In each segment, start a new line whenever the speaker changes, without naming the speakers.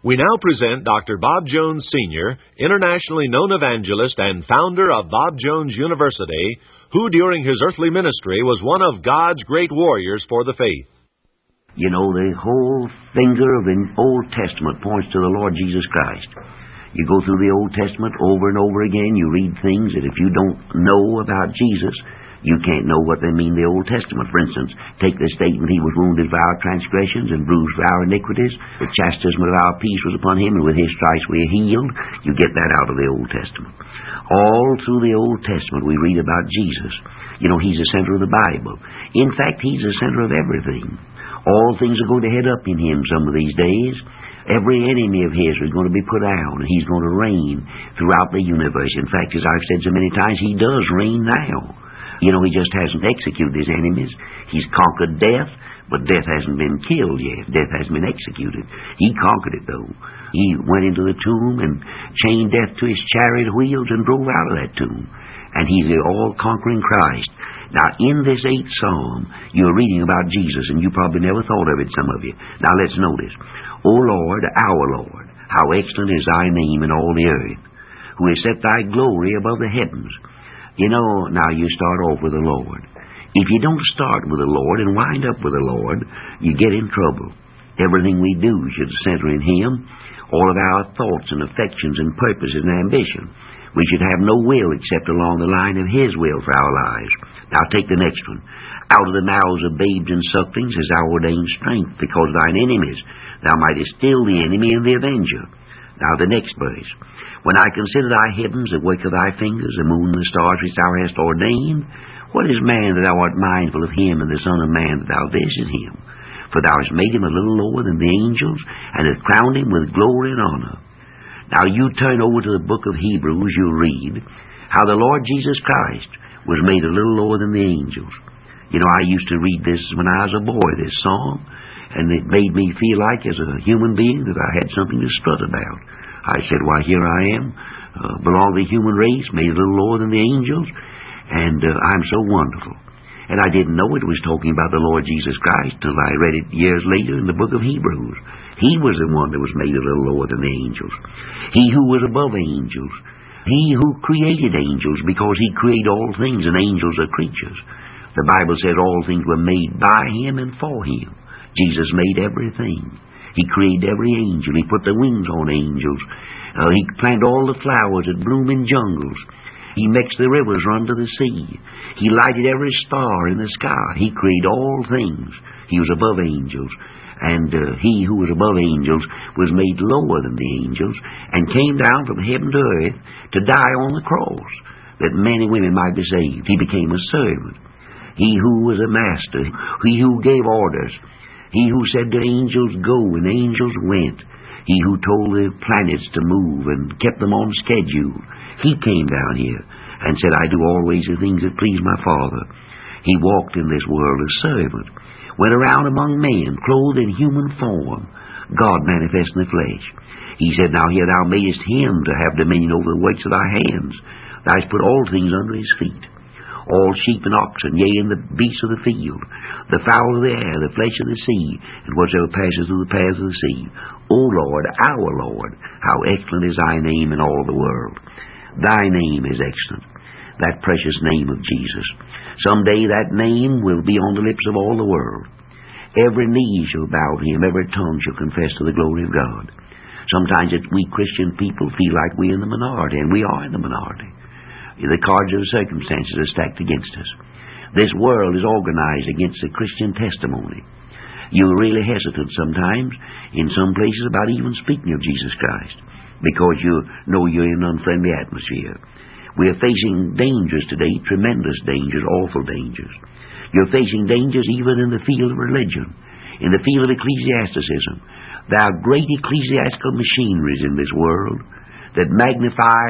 We now present Dr. Bob Jones, Sr., internationally known evangelist and founder of Bob Jones University, who during his earthly ministry was one of God's great warriors for the faith.
You know, the whole finger of the Old Testament points to the Lord Jesus Christ. You go through the Old Testament over and over again, you read things that if you don't know about Jesus, you can't know what they mean in the Old Testament. For instance, take the statement, He was wounded for our transgressions and bruised for our iniquities. The chastisement of our peace was upon Him, and with His stripes we are healed. You get that out of the Old Testament. All through the Old Testament we read about Jesus. You know, He's the center of the Bible. In fact, He's the center of everything. All things are going to head up in Him some of these days. Every enemy of His is going to be put out, and He's going to reign throughout the universe. In fact, as I've said so many times, He does reign now. You know, He just hasn't executed His enemies. He's conquered death, but death hasn't been killed yet. Death hasn't been executed. He conquered it, though. He went into the tomb and chained death to His chariot wheels and drove out of that tomb. And He's the all-conquering Christ. Now, in this 8th Psalm, you're reading about Jesus, and you probably never thought of it, some of you. Now, let's notice. O Lord, our Lord, how excellent is Thy name in all the earth, who has set Thy glory above the heavens. You know, now you start off with the Lord. If you don't start with the Lord and wind up with the Lord, you get in trouble. Everything we do should center in Him, all of our thoughts and affections and purposes and ambition. We should have no will except along the line of His will for our lives. Now take the next one. Out of the mouths of babes and sucklings has Thou ordained strength, because Thine enemies Thou mightest still the enemy and the avenger. Now the next verse. When I consider Thy heavens, the work of Thy fingers, the moon and the stars which Thou hast ordained, what is man that Thou art mindful of him, and the son of man that Thou visited him? For Thou hast made him a little lower than the angels, and hast crowned him with glory and honor. Now you turn over to the book of Hebrews, you'll read how the Lord Jesus Christ was made a little lower than the angels. You know, I used to read this when I was a boy, this song, and it made me feel like, as a human being, that I had something to strut about. I said, why, here I am, belong to the human race, made a little lower than the angels, and I'm so wonderful. And I didn't know it was talking about the Lord Jesus Christ till I read it years later in the book of Hebrews. He was the one that was made a little lower than the angels. He who was above angels. He who created angels, because He created all things, and angels are creatures. The Bible said all things were made by Him and for Him. Jesus made everything. He created every angel. He put the wings on angels. He planted all the flowers that bloom in jungles. He makes the rivers run to the sea. He lighted every star in the sky. He created all things. He was above angels. And He who was above angels was made lower than the angels and came down from heaven to earth to die on the cross, that men and women might be saved. He became a servant. He who was a master. He who gave orders. He who said to angels, go, and angels went. He who told the planets to move and kept them on schedule. He came down here and said, I do always the things that please my Father. He walked in this world a servant, went around among men, clothed in human form, God manifest in the flesh. He said, now here Thou madest Him to have dominion over the works of Thy hands. Thou hast put all things under His feet. All sheep and oxen, yea, and the beasts of the field, the fowl of the air, the flesh of the sea, and whatsoever passes through the paths of the sea. O Lord, our Lord, how excellent is Thy name in all the world. Thy name is excellent, that precious name of Jesus. Someday that name will be on the lips of all the world. Every knee shall bow to Him, every tongue shall confess to the glory of God. Sometimes we Christian people feel like we're in the minority, and we are in the minority. The cards of the circumstances are stacked against us. This world is organized against the Christian testimony. You're really hesitant sometimes in some places about even speaking of Jesus Christ, because you know you're in an unfriendly atmosphere. We are facing dangers today, tremendous dangers, awful dangers. You're facing dangers even in the field of religion, in the field of ecclesiasticism. There are great ecclesiastical machineries in this world that magnify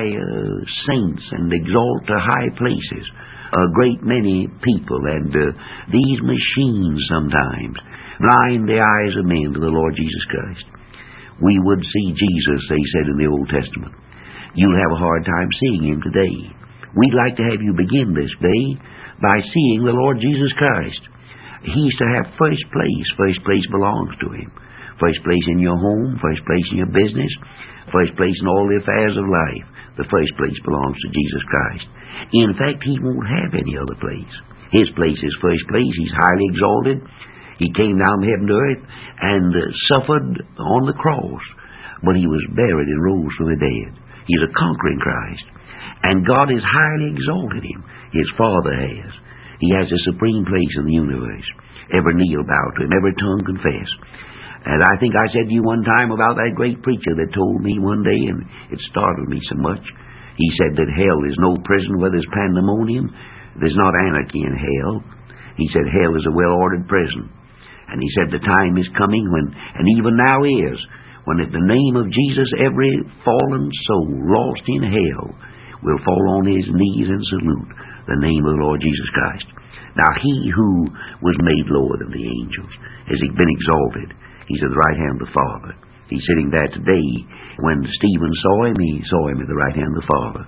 saints and exalt to high places a great many people, and these machines sometimes blind the eyes of men to the Lord Jesus Christ. We would see Jesus, they said in the Old Testament. You'll have a hard time seeing Him today. We'd like to have you begin this day by seeing the Lord Jesus Christ. He's to have first place. First place belongs to Him. First place in your home, first place in your business, first place in all the affairs of life. The first place belongs to Jesus Christ. In fact, He won't have any other place. His place is first place. He's highly exalted. He came down from heaven to earth and suffered on the cross. But He was buried and rose from the dead. He's a conquering Christ. And God has highly exalted Him. His Father has. He has a supreme place in the universe. Every knee will bow to Him. Every tongue confess. And I think I said to you one time about that great preacher that told me one day, and it startled me so much. He said that hell is no prison where there's pandemonium. There's not anarchy in hell. He said hell is a well-ordered prison. And he said the time is coming when, and even now is, when at the name of Jesus every fallen soul lost in hell will fall on his knees and salute the name of the Lord Jesus Christ. Now He who was made lower than the angels has been exalted. He's at the right hand of the Father. He's sitting there today. When Stephen saw Him, he saw Him at the right hand of the Father.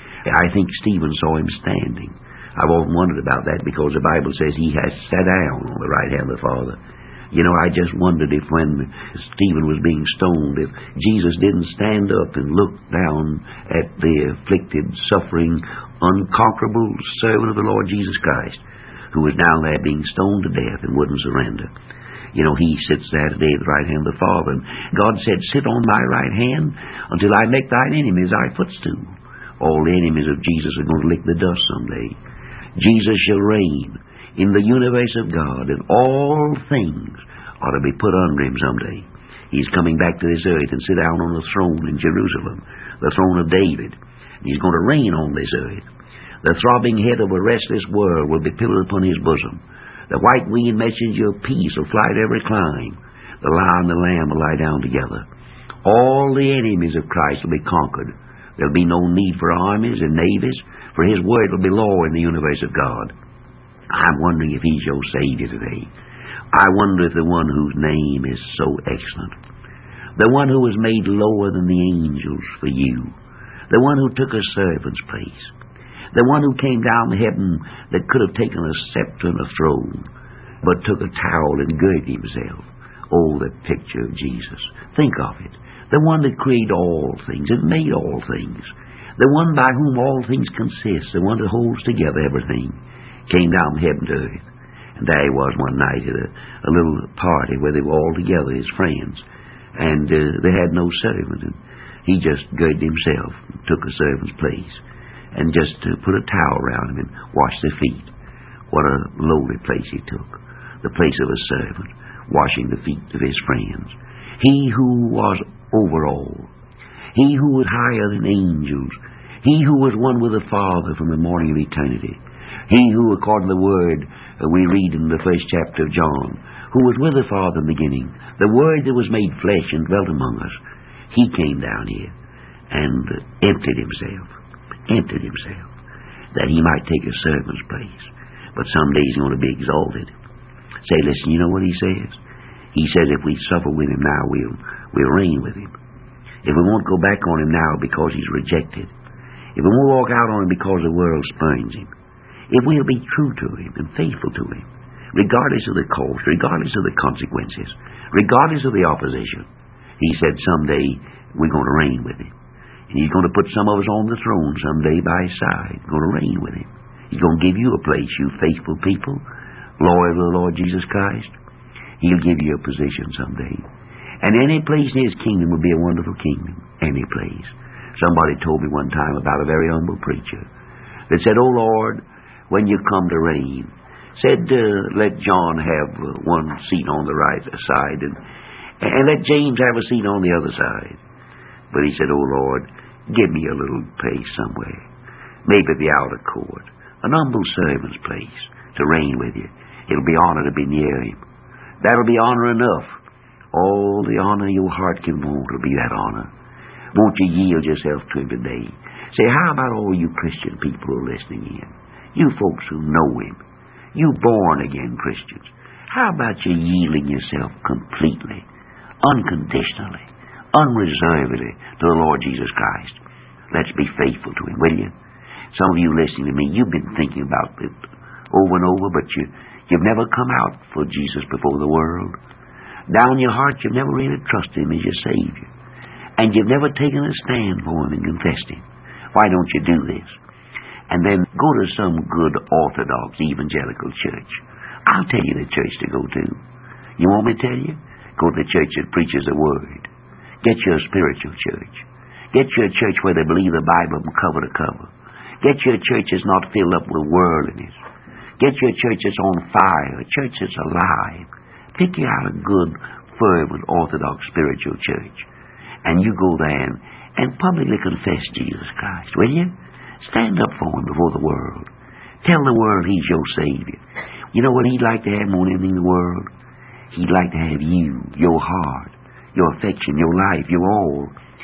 I think Stephen saw Him standing. I've often wondered about that because the Bible says He has sat down on the right hand of the Father. You know, I just wondered if when Stephen was being stoned, if Jesus didn't stand up and look down at the afflicted, suffering, unconquerable servant of the Lord Jesus Christ, who was down there being stoned to death and wouldn't surrender. You know, He sits there today at the right hand of the Father. And God said, sit on my right hand until I make thine enemies thy footstool. All the enemies of Jesus are going to lick the dust someday. Jesus shall reign in the universe of God, and all things ought to be put under Him someday. He's coming back to this earth and sit down on the throne in Jerusalem, the throne of David. And He's going to reign on this earth. The throbbing head of a restless world will be pillowed upon His bosom. The white-winged messenger of peace will fly to every clime. The lion and the lamb will lie down together. All the enemies of Christ will be conquered. There'll be no need for armies and navies, for His word will be law in the universe of God. I'm wondering if He's your Savior today. I wonder if the one whose name is so excellent, the one who was made lower than the angels for you, the one who took a servant's place, the one who came down from heaven that could have taken a scepter and a throne, but took a towel and girded Himself. Oh, the picture of Jesus. Think of it. The one that created all things and made all things. The one by whom all things consist. The one that holds together everything. Came down from heaven to earth. And there He was one night at a little party where they were all together, His friends. And they had no servant. And He just girded Himself, took a servant's place, and just put a towel around Him and washed their feet. What a lowly place He took. The place of a servant, washing the feet of His friends. He who was over all. He who was higher than angels. He who was one with the Father from the morning of eternity. He who, according to the Word we read in the first chapter of John, who was with the Father in the beginning, the Word that was made flesh and dwelt among us, He came down here and emptied Himself, that He might take a servant's place. But someday He's going to be exalted. Say, listen, you know what He says? He says if we suffer with Him now, we'll reign with Him. If we won't go back on Him now because He's rejected, if we won't walk out on Him because the world spurns Him, if we'll be true to Him and faithful to Him, regardless of the cost, regardless of the consequences, regardless of the opposition, He said someday we're going to reign with Him. And He's going to put some of us on the throne someday by His side, going to reign with Him. He's going to give you a place, you faithful people, loyal to the Lord Jesus Christ. He'll give you a position someday. And any place in His kingdom will be a wonderful kingdom. Any place. Somebody told me one time about a very humble preacher that said, "Oh Lord, when you come to reign," said, let John have one seat on the right side and let James have a seat on the other side. But he said, "Oh Lord, give me a little place somewhere, maybe at the outer court, an humble servant's place to reign with you. It'll be honor to be near Him. That'll be honor enough. All the honor your heart can want will be that honor. Won't you yield yourself to Him today?" Say, how about all you Christian people who are listening in? You folks who know Him. You born-again Christians. How about you yielding yourself completely, unconditionally, unreservedly to the Lord Jesus Christ? Let's be faithful to Him, will you? Some of you listening to me, you've been thinking about it over and over, but you've never come out for Jesus before the world. Down in your heart, you've never really trusted Him as your Savior. And you've never taken a stand for Him and confessed Him. Why don't you do this? And then go to some good Orthodox evangelical church. I'll tell you the church to go to. You want me to tell you? Go to the church that preaches the Word. Get you a spiritual church. Get you a church where they believe the Bible from cover to cover. Get you a church that's not filled up with worldliness. Get you a church that's on fire, a church that's alive. Pick you out a good, fervent, Orthodox spiritual church. And you go there and publicly confess Jesus Christ, will you? Stand up for Him before the world. Tell the world He's your Savior. You know what He'd like to have more than anything in the world? He'd like to have you, your heart, your affection, your life, your all.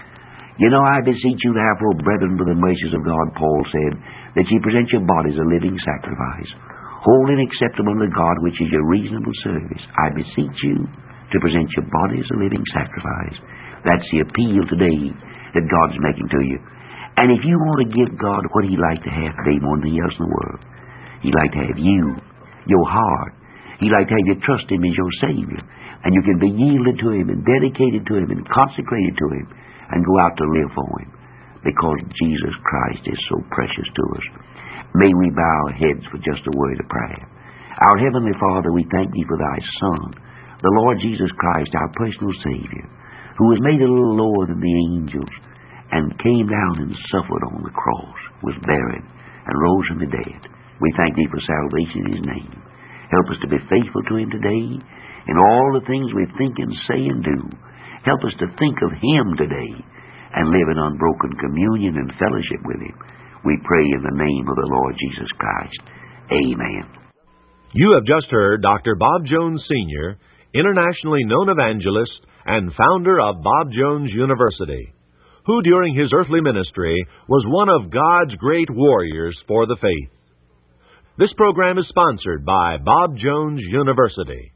You know, I beseech you, therefore, brethren, by the mercies of God, Paul said, that ye present your bodies a living sacrifice, holy and acceptable unto God, which is your reasonable service. I beseech you to present your bodies a living sacrifice. That's the appeal today that God's making to you. And if you want to give God what He'd like to have today more than anything else in the world, He'd like to have you, your heart. He'd like to have you trust Him as your Savior. And you can be yielded to Him and dedicated to Him and consecrated to Him and go out to live for Him, because Jesus Christ is so precious to us. May we bow our heads for just a word of prayer. Our Heavenly Father, we thank Thee for Thy Son, the Lord Jesus Christ, our personal Savior, who was made a little lower than the angels and came down and suffered on the cross, was buried, and rose from the dead. We thank Thee for salvation in His name. Help us to be faithful to Him today in all the things we think and say and do. Help us to think of Him today and live in unbroken communion and fellowship with Him. We pray in the name of the Lord Jesus Christ. Amen.
You have just heard Dr. Bob Jones Sr., internationally known evangelist and founder of Bob Jones University, who during his earthly ministry was one of God's great warriors for the faith. This program is sponsored by Bob Jones University.